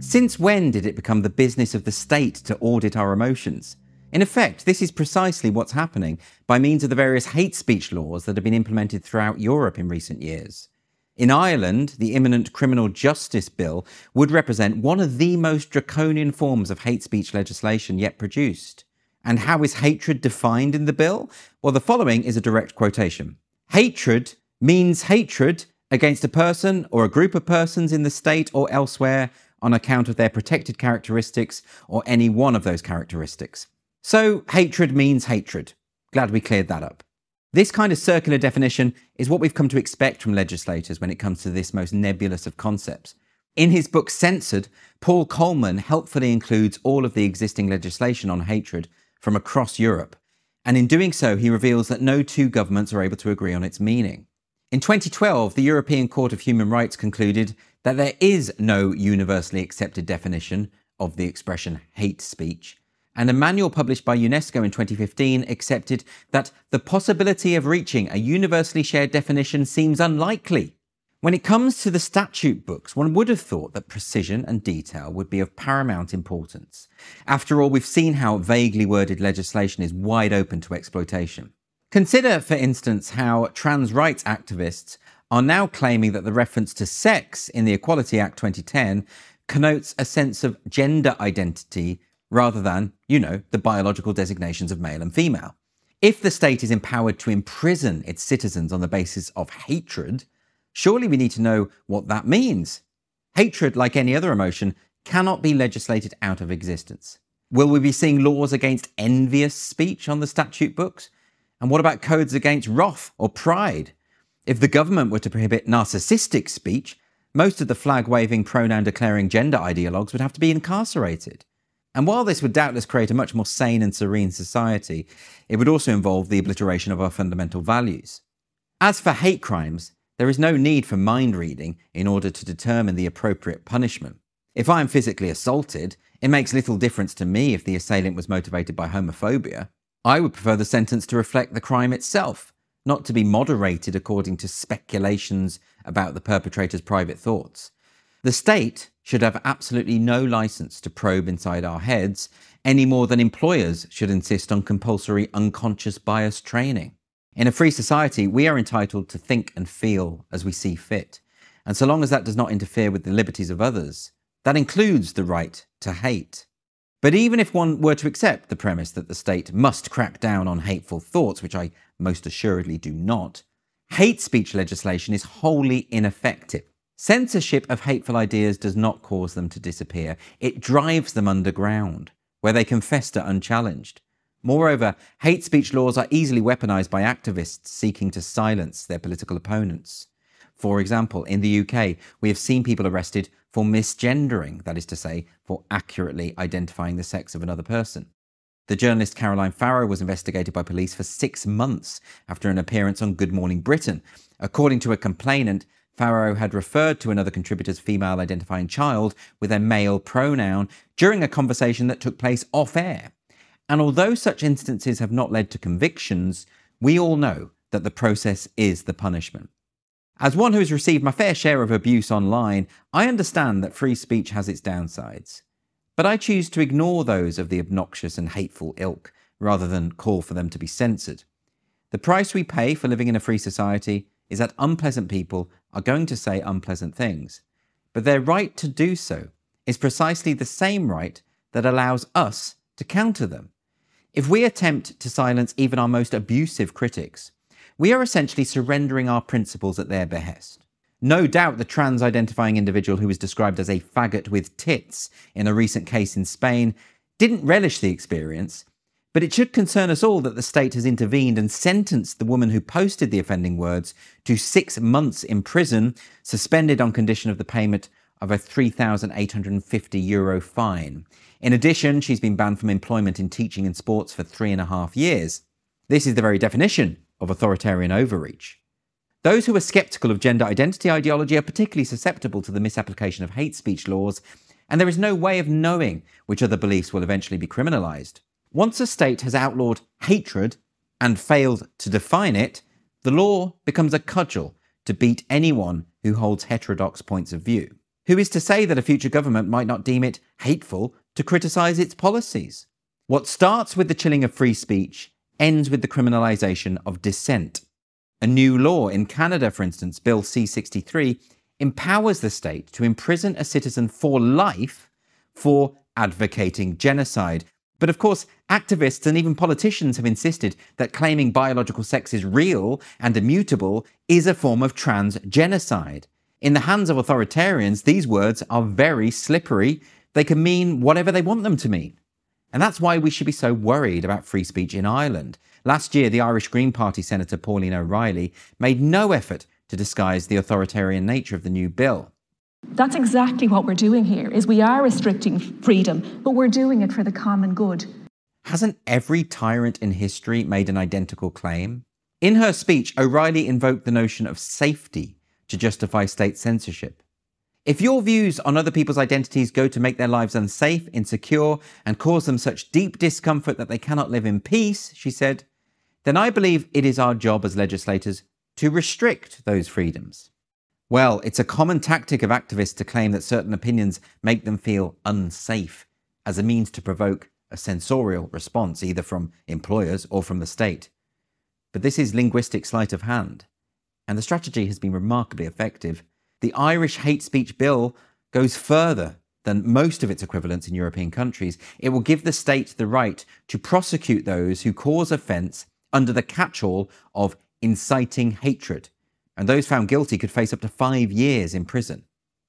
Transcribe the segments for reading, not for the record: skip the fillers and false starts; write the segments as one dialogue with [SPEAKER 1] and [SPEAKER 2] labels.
[SPEAKER 1] Since when did it become the business of the state to audit our emotions? In effect, this is precisely what's happening by means of the various hate speech laws that have been implemented throughout Europe in recent years. In Ireland, the imminent Criminal Justice Bill would represent one of the most draconian forms of hate speech legislation yet produced. And how is hatred defined in the bill? Well, the following is a direct quotation. Hatred means hatred against a person or a group of persons in the state or elsewhere on account of their protected characteristics or any one of those characteristics. So, hatred means hatred. Glad we cleared that up. This kind of circular definition is what we've come to expect from legislators when it comes to this most nebulous of concepts. In his book Censored, Paul Coleman helpfully includes all of the existing legislation on hatred from across Europe, and in doing so he reveals that no two governments are able to agree on its meaning. In 2012, the European Court of Human Rights concluded that there is no universally accepted definition of the expression hate speech, and a manual published by UNESCO in 2015 accepted that the possibility of reaching a universally shared definition seems unlikely. When it comes to the statute books, one would have thought that precision and detail would be of paramount importance. After all, we've seen how vaguely worded legislation is wide open to exploitation. Consider, for instance, how trans rights activists are now claiming that the reference to sex in the Equality Act 2010 connotes a sense of gender identity rather than, the biological designations of male and female. If the state is empowered to imprison its citizens on the basis of hatred, surely we need to know what that means. Hatred, like any other emotion, cannot be legislated out of existence. Will we be seeing laws against envious speech on the statute books? And what about codes against wrath or pride? If the government were to prohibit narcissistic speech, most of the flag-waving, pronoun-declaring gender ideologues would have to be incarcerated. And while this would doubtless create a much more sane and serene society, it would also involve the obliteration of our fundamental values. As for hate crimes, there is no need for mind reading in order to determine the appropriate punishment. If I am physically assaulted, it makes little difference to me if the assailant was motivated by homophobia. I would prefer the sentence to reflect the crime itself, not to be moderated according to speculations about the perpetrator's private thoughts. The state should have absolutely no license to probe inside our heads, any more than employers should insist on compulsory unconscious bias training. In a free society, we are entitled to think and feel as we see fit. And so long as that does not interfere with the liberties of others, that includes the right to hate. But even if one were to accept the premise that the state must crack down on hateful thoughts, which I most assuredly do not, hate speech legislation is wholly ineffective. Censorship of hateful ideas does not cause them to disappear. It drives them underground, where they can fester unchallenged. Moreover, hate speech laws are easily weaponized by activists seeking to silence their political opponents. For example, in the UK, we have seen people arrested for misgendering, that is to say, for accurately identifying the sex of another person. The journalist Caroline Farrow was investigated by police for 6 months after an appearance on Good Morning Britain. According to a complainant, Farrow had referred to another contributor's female-identifying child with a male pronoun during a conversation that took place off-air. And although such instances have not led to convictions, we all know that the process is the punishment. As one who has received my fair share of abuse online, I understand that free speech has its downsides. But I choose to ignore those of the obnoxious and hateful ilk, rather than call for them to be censored. The price we pay for living in a free society is that unpleasant people are going to say unpleasant things. But their right to do so is precisely the same right that allows us to counter them. If we attempt to silence even our most abusive critics, we are essentially surrendering our principles at their behest. No doubt the trans-identifying individual who was described as a faggot with tits in a recent case in Spain didn't relish the experience, but it should concern us all that the state has intervened and sentenced the woman who posted the offending words to 6 months in prison, suspended on condition of the payment of a €3,850 fine. In addition, she's been banned from employment in teaching and sports for 3.5 years. This is the very definition of authoritarian overreach. Those who are sceptical of gender identity ideology are particularly susceptible to the misapplication of hate speech laws, and there is no way of knowing which other beliefs will eventually be criminalised. Once a state has outlawed hatred and failed to define it, the law becomes a cudgel to beat anyone who holds heterodox points of view. Who is to say that a future government might not deem it hateful to criticise its policies? What starts with the chilling of free speech ends with the criminalisation of dissent. A new law in Canada, for instance, Bill C-63, empowers the state to imprison a citizen for life for advocating genocide. But of course, activists and even politicians have insisted that claiming biological sex is real and immutable is a form of transgenocide. In the hands of authoritarians, these words are very slippery. They can mean whatever they want them to mean. And that's why we should be so worried about free speech in Ireland. Last year, the Irish Green Party Senator Pauline O'Reilly made no effort to disguise the authoritarian nature of the new bill.
[SPEAKER 2] That's exactly what we're doing here, is we are restricting freedom, but we're doing it for the common good.
[SPEAKER 1] Hasn't every tyrant in history made an identical claim? In her speech, O'Reilly invoked the notion of safety to justify state censorship. If your views on other people's identities go to make their lives unsafe, insecure, and cause them such deep discomfort that they cannot live in peace, she said, then I believe it is our job as legislators to restrict those freedoms. Well, it's a common tactic of activists to claim that certain opinions make them feel unsafe as a means to provoke a censorial response, either from employers or from the state. But this is linguistic sleight of hand, and the strategy has been remarkably effective. The Irish hate speech bill goes further than most of its equivalents in European countries. It will give the state the right to prosecute those who cause offence under the catch-all of inciting hatred, and those found guilty could face up to 5 years in prison.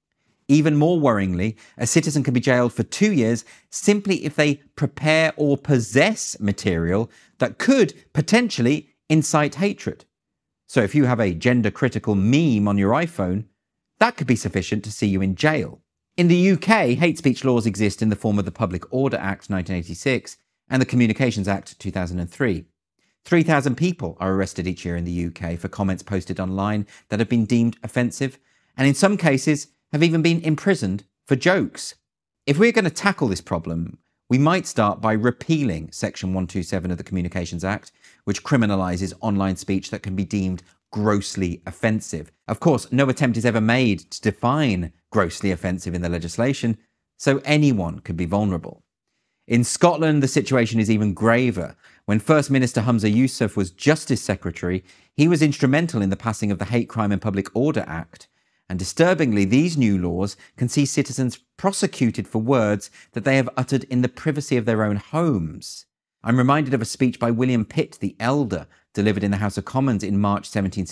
[SPEAKER 1] Even more worryingly, a citizen can be jailed for 2 years simply if they prepare or possess material that could potentially incite hatred. So if you have a gender-critical meme on your iPhone, that could be sufficient to see you in jail. In the UK, hate speech laws exist in the form of the Public Order Act 1986 and the Communications Act 2003. 3,000 people are arrested each year in the UK for comments posted online that have been deemed offensive, and in some cases have even been imprisoned for jokes. If we're going to tackle this problem, we might start by repealing Section 127 of the Communications Act, which criminalises online speech that can be deemed grossly offensive. Of course, no attempt is ever made to define grossly offensive in the legislation, so anyone could be vulnerable. In Scotland, the situation is even graver. When First Minister Humza Yousaf was Justice Secretary, he was instrumental in the passing of the Hate Crime and Public Order Act. And disturbingly, these new laws can see citizens prosecuted for words that they have uttered in the privacy of their own homes. I'm reminded of a speech by William Pitt the Elder, delivered in the House of Commons in March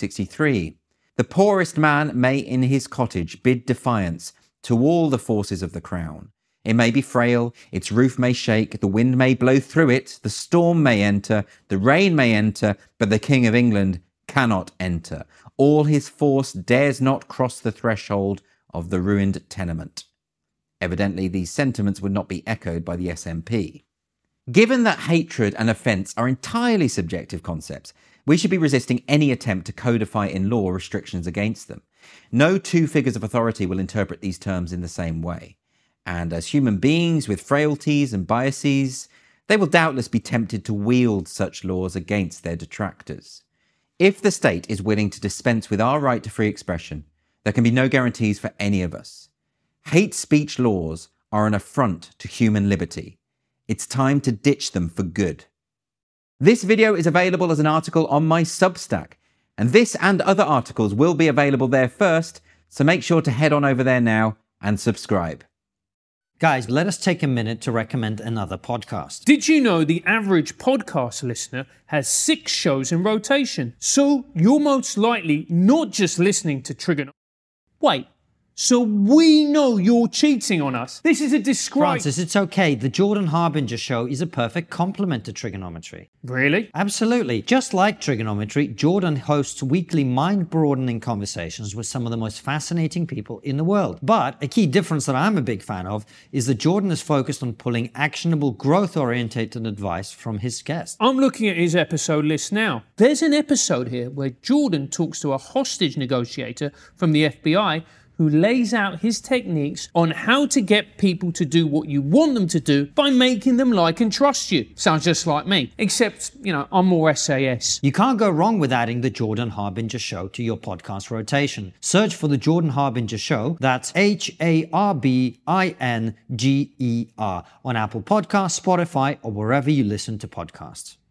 [SPEAKER 1] 1763. The poorest man may in his cottage bid defiance to all the forces of the crown. It may be frail, its roof may shake, the wind may blow through it, the storm may enter, the rain may enter, but the King of England cannot enter. All his force dares not cross the threshold of the ruined tenement. Evidently, these sentiments would not be echoed by the SNP. Given that hatred and offence are entirely subjective concepts, we should be resisting any attempt to codify in law restrictions against them. No two figures of authority will interpret these terms in the same way. And as human beings with frailties and biases, they will doubtless be tempted to wield such laws against their detractors. If the state is willing to dispense with our right to free expression, there can be no guarantees for any of us. Hate speech laws are an affront to human liberty. It's time to ditch them for good. This video is available as an article on my Substack, and this and other articles will be available there first, so make sure to head on over there now and subscribe.
[SPEAKER 3] Guys, let us take a minute to recommend another podcast.
[SPEAKER 4] Did you know the average podcast listener has 6 shows in rotation? So you're most likely not just listening to Trigonometry. Wait, so we know you're cheating on us. This is a disgrace.
[SPEAKER 3] Francis, it's okay. The Jordan Harbinger show is a perfect complement to Trigonometry.
[SPEAKER 4] Really?
[SPEAKER 3] Absolutely. Just like Trigonometry, Jordan hosts weekly mind-broadening conversations with some of the most fascinating people in the world. But a key difference that I'm a big fan of is that Jordan is focused on pulling actionable, growth-orientated advice from his guests.
[SPEAKER 4] I'm looking at his episode list now. There's an episode here where Jordan talks to a hostage negotiator from the FBI who lays out his techniques on how to get people to do what you want them to do by making them like and trust you. Sounds just like me, except, I'm more SAS.
[SPEAKER 3] You can't go wrong with adding the Jordan Harbinger Show to your podcast rotation. Search for the Jordan Harbinger Show, that's Harbinger, on Apple Podcasts, Spotify, or wherever you listen to podcasts.